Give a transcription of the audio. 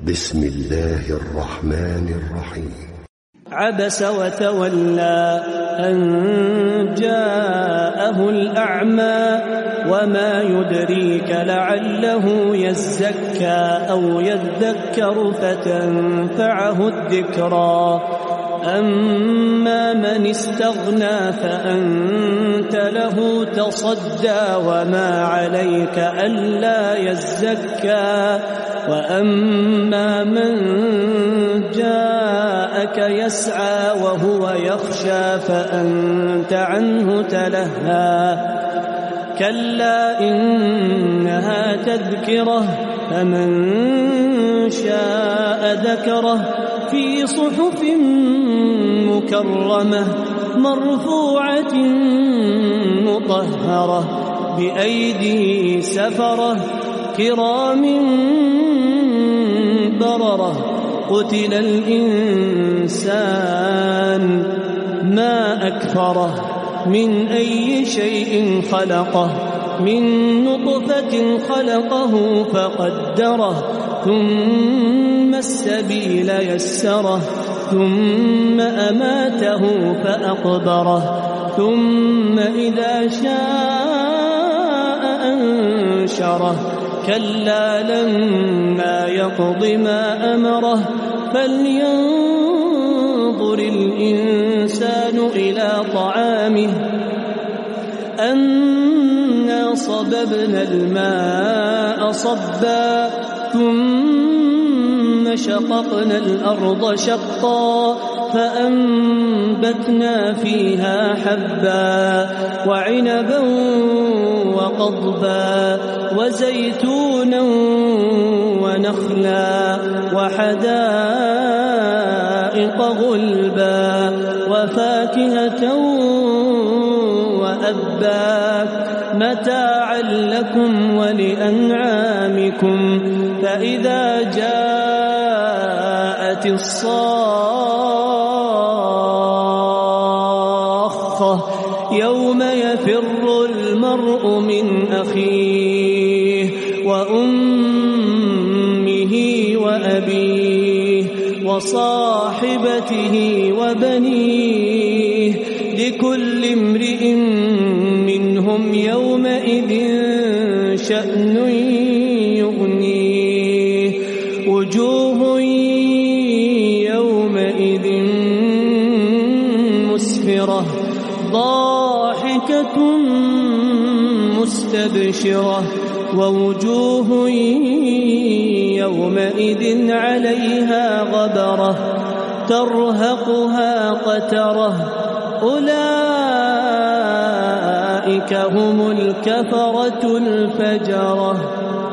بسم الله الرحمن الرحيم. عبس وتولى أن جاءه الأعمى وما يدريك لعله يزكى أو يذكر فتنفعه الذكرى أما من استغنى فأنت له تصدى وما عليك ألا يزكى وأما من جاءك يسعى وهو يخشى فأنت عنه تلهى كلا إنها تذكرة فمن شاء ذكره في صحف مكرمة مرفوعة مطهرة بأيدي سفرة كرام بررة قتل الإنسان ما أكفره من أي شيء خلقه من نطفة خلقه فقدره ثم السبيل يسره ثم أماته فأقبره ثم إذا شاء أنشره كلا لما يقض ما أمره فلينظر الإنسان إلى طعامه أنا صببنا الماء صبا ثم شققنا الأرض شقا فأنبتنا فيها حبا وعنبا وقضبا وزيتونا ونخلا وحدائق غلبا وفاكهة وأبا متاعا لكم ولأنعامكم فإذا جاءت الصاخة يوم يفر المرء من أخيه وأمه وأبيه وصاحبته وبنيه لكل امرئ منهم يومئذ شأن يغنيه وجوه يومئذ مسفرة ضاحكة مستبشرة ووجوه يومئذ عليها غبرة ترهقها قترة أولئك هم الكفرة الفجرة.